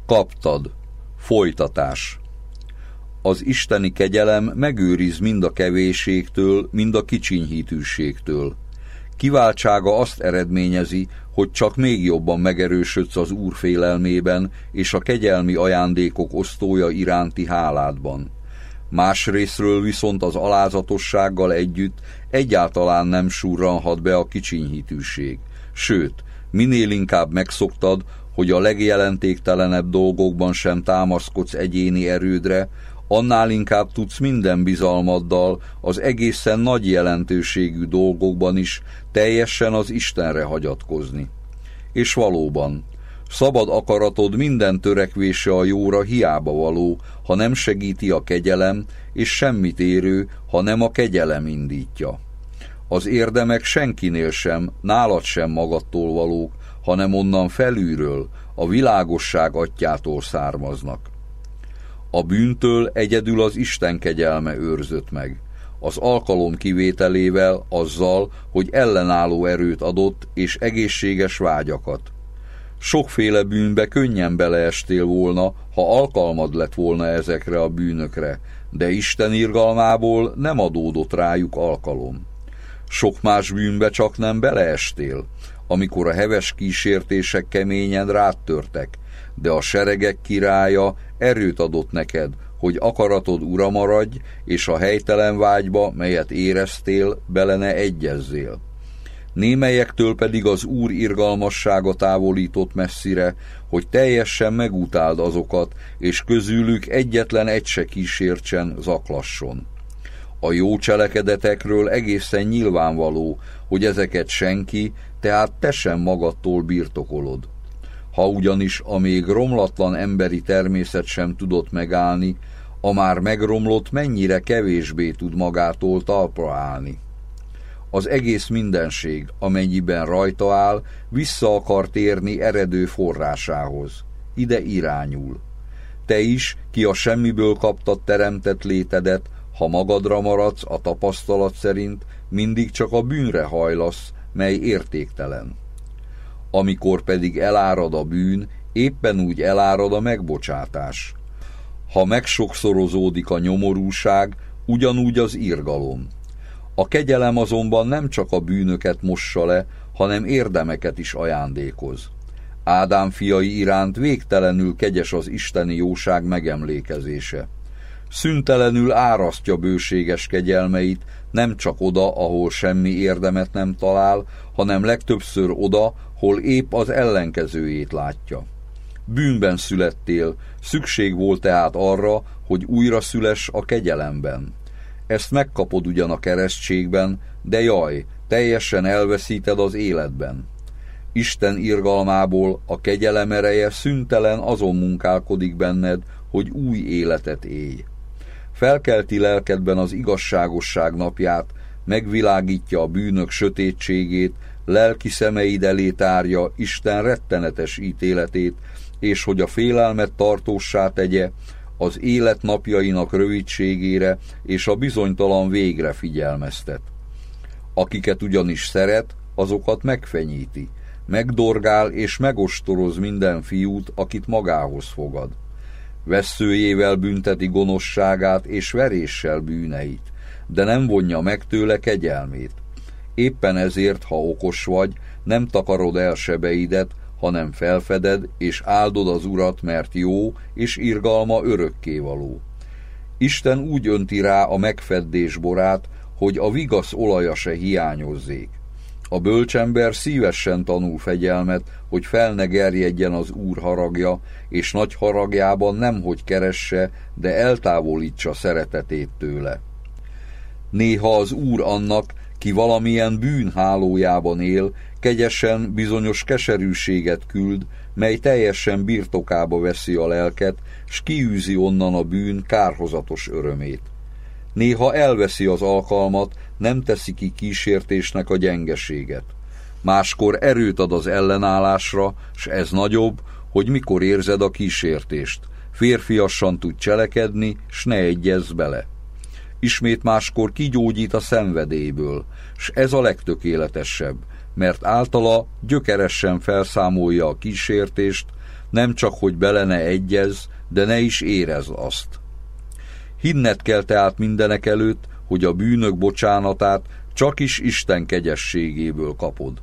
Kaptad. Folytatás. Az isteni kegyelem megőriz mind a kevésségtől, mind a kicsinyhítőségtől. Kiváltsága azt eredményezi, hogy csak még jobban megerősödsz az Úr félelmében és a kegyelmi ajándékok osztója iránti háládban. Másrészről viszont az alázatossággal együtt egyáltalán nem surranhat be a kicsinyhítőség. Sőt, minél inkább megszoktad, hogy a legjelentéktelenebb dolgokban sem támaszkodsz egyéni erődre, annál inkább tudsz minden bizalmaddal az egészen nagy jelentőségű dolgokban is teljesen az Istenre hagyatkozni. És valóban, szabad akaratod minden törekvése a jóra hiába való, ha nem segíti a kegyelem, és semmit érő, ha nem a kegyelem indítja. Az érdemek senkinél sem, nálad sem magadtól valók, hanem onnan felülről, a világosság atyától származnak. A bűntől egyedül az Isten kegyelme őrzött meg, az alkalom kivételével azzal, hogy ellenálló erőt adott és egészséges vágyakat. Sokféle bűnbe könnyen beleestél volna, ha alkalmad lett volna ezekre a bűnökre, de Isten irgalmából nem adódott rájuk alkalom. Sok más bűnbe csak nem beleestél, amikor a heves kísértések keményen rád törtek, de a seregek királya erőt adott neked, hogy akaratod ura maradj, és a helytelen vágyba, melyet éreztél, bele ne egyezzél. Némelyektől pedig az Úr irgalmassága távolított messzire, hogy teljesen megutáld azokat, és közülük egyetlen egy se kísértsen, zaklasson. A jó cselekedetekről egészen nyilvánvaló, hogy ezeket senki, tehát te sem magadtól birtokolod. Ha ugyanis a még romlatlan emberi természet sem tudott megállni, a már megromlott mennyire kevésbé tud magától talpra állni. Az egész mindenség, amennyiben rajta áll, vissza akar térni eredő forrásához. Ide irányul. Te is, ki a semmiből kaptad teremtett létedet, ha magadra maradsz a tapasztalat szerint, mindig csak a bűnre hajlasz, mely értéktelen. Amikor pedig elárad a bűn, éppen úgy elárad a megbocsátás. Ha megsokszorozódik a nyomorúság, ugyanúgy az irgalom. A kegyelem azonban nem csak a bűnöket mossa le, hanem érdemeket is ajándékoz. Ádám fiai iránt végtelenül kegyes az isteni jóság megemlékezése. Szüntelenül árasztja bőséges kegyelmeit, nem csak oda, ahol semmi érdemet nem talál, hanem legtöbbször oda, hol épp az ellenkezőjét látja. Bűnben születtél, szükség volt tehát arra, hogy újra szüless a kegyelemben. Ezt megkapod ugyan a keresztségben, de jaj, teljesen elveszíted az életben. Isten irgalmából a kegyelem ereje szüntelen azon munkálkodik benned, hogy új életet élj. Felkelti lelkedben az igazságosság napját, megvilágítja a bűnök sötétségét, lelki szemeid elé tárja Isten rettenetes ítéletét, és hogy a félelmet tartóssá tegye, az élet napjainak rövidségére és a bizonytalan végre figyelmeztet. Akiket ugyanis szeret, azokat megfenyíti, megdorgál és megostoroz minden fiút, akit magához fogad. Vesszőjével bünteti gonoszságát és veréssel bűneit, de nem vonja meg tőle kegyelmét. Éppen ezért, ha okos vagy, nem takarod el sebeidet, hanem felfeded és áldod az Urat, mert jó, és irgalma örökkévaló. Isten úgy önti rá a megfeddés borát, hogy a vigasz olaja se hiányozzék. A bölcsember szívesen tanul fegyelmet, hogy fel ne gerjedjen az Úr haragja, és nagy haragjában nemhogy keresse, de eltávolítsa szeretetét tőle. Néha az Úr annak, ki valamilyen bűn hálójában él, kegyesen bizonyos keserűséget küld, mely teljesen birtokába veszi a lelket, s kiűzi onnan a bűn kárhozatos örömét. Néha elveszi az alkalmat, nem teszi ki kísértésnek a gyengeséget. Máskor erőt ad az ellenállásra, s ez nagyobb, hogy mikor érzed a kísértést. Férfiasan tud cselekedni, s ne egyezz bele. Ismét máskor kigyógyít a szenvedélyből, s ez a legtökéletesebb, mert általa gyökeresen felszámolja a kísértést, nem csak, hogy bele ne egyezz, de ne is érezd azt. Hinned kell tehát mindenek előtt, hogy a bűnök bocsánatát csak is Isten kegyességéből kapod.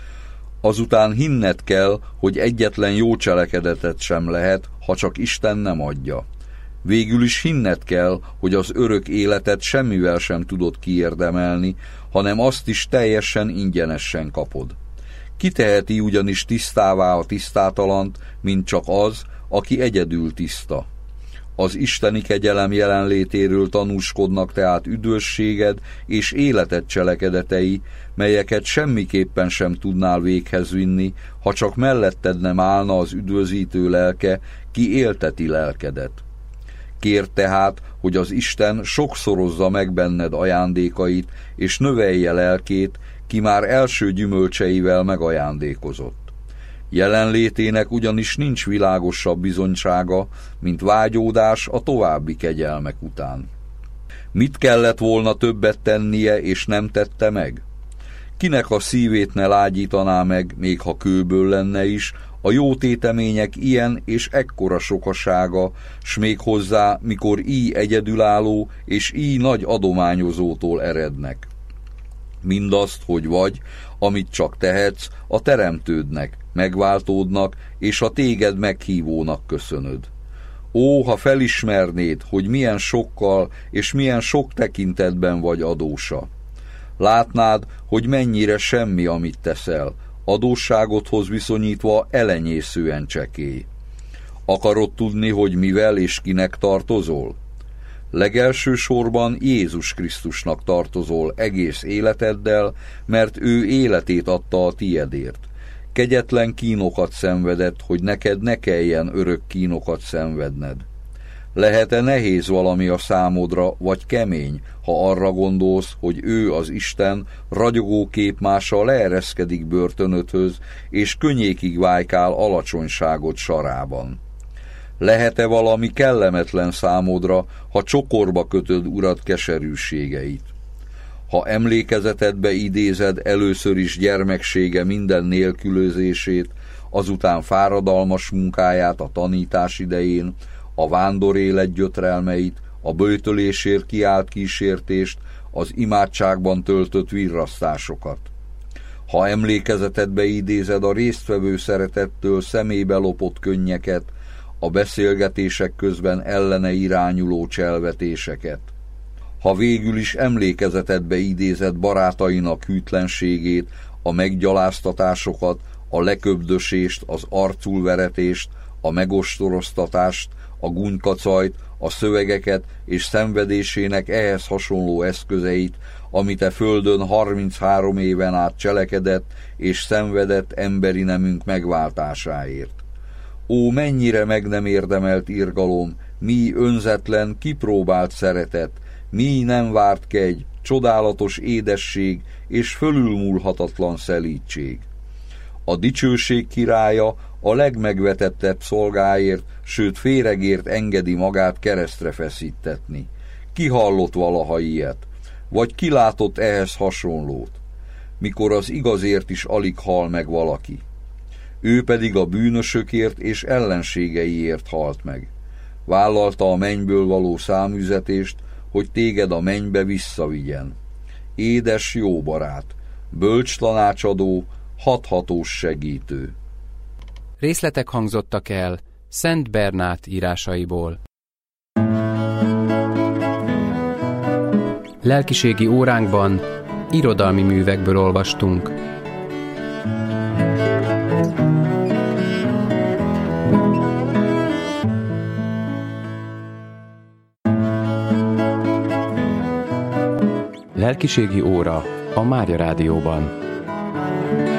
Azután hinned kell, hogy egyetlen jó cselekedetet sem lehet, ha csak Isten nem adja. Végül is hinned kell, hogy az örök életet semmivel sem tudod kiérdemelni, hanem azt is teljesen ingyenesen kapod. Ki teheti ugyanis tisztává a tisztátalant, mint csak az, aki egyedül tiszta. Az isteni kegyelem jelenlétéről tanúskodnak tehát üdvösséged és életed cselekedetei, melyeket semmiképpen sem tudnál véghez vinni, ha csak melletted nem állna az üdvözítő lelke, ki élteti lelkedet. Kérd tehát, hogy az Isten sokszorozza meg benned ajándékait, és növelje lelkét, ki már első gyümölcseivel megajándékozott. Jelenlétének ugyanis nincs világosabb bizonysága, mint vágyódás a további kegyelmek után. Mit kellett volna többet tennie, és nem tette meg? Kinek a szívét ne lágyítaná meg, még ha kőből lenne is, a jó tétemények ilyen és ekkora sokasága, s még hozzá, mikor így egyedülálló és így nagy adományozótól erednek. Mindazt, hogy vagy, amit csak tehetsz, a teremtődnek, megváltódnak, és a téged meghívónak köszönöd. Ó, ha felismernéd, hogy milyen sokkal és milyen sok tekintetben vagy adósa. Látnád, hogy mennyire semmi, amit teszel, adósságodhoz viszonyítva elenyészően csekély. Akarod tudni, hogy mivel és kinek tartozol? Legelső sorban Jézus Krisztusnak tartozol egész életeddel, mert ő életét adta a tiedért. Kegyetlen kínokat szenvedett, hogy neked ne kelljen örök kínokat szenvedned. Lehet-e nehéz valami a számodra, vagy kemény, ha arra gondolsz, hogy ő az Isten ragyogó képmása leereszkedik börtönöthöz, és könnyékig vájkál alacsonyságot sarában? Lehet-e valami kellemetlen számodra, ha csokorba kötöd Urad keserűségeit? Ha emlékezetedbe idézed először is gyermeksége minden nélkülözését, azután fáradalmas munkáját a tanítás idején, a vándorélet gyötrelmeit, a böjtölésért kiált kísértést, az imádságban töltött virrasztásokat. Ha emlékezetedbe idézed a résztvevő szeretettől szemébe lopott könnyeket, a beszélgetések közben ellene irányuló cselvetéseket. Ha végül is emlékezetedbe idézed barátainak hűtlenségét, a meggyaláztatásokat, a leköbdösést, az arculveretést, a megostoroztatást, a gunykacajt, a szövegeket és szenvedésének ehhez hasonló eszközeit, amit e földön 33 éven át cselekedett és szenvedett emberi nemünk megváltásáért. Ó, mennyire meg nem érdemelt irgalom, mi önzetlen, kipróbált szeretet, mi nem várt kegy, csodálatos édesség és fölülmúlhatatlan szelídség. A dicsőség királya a legmegvetettebb szolgáért, sőt féregért engedi magát keresztre feszítetni. Ki hallott valaha ilyet? Vagy ki látott ehhez hasonlót? Mikor az igazért is alig hal meg valaki. Ő pedig a bűnösökért és ellenségeiért halt meg. Vállalta a mennyből való számüzetést, hogy téged a mennybe visszavigyen. Édes jó barát, bölcs tanácsadó, hathatós segítő. Részletek hangzottak el Szent Bernát írásaiból. Lelkiségi óránkban irodalmi művekből olvastunk. Lelkiségi óra a Mária Rádióban.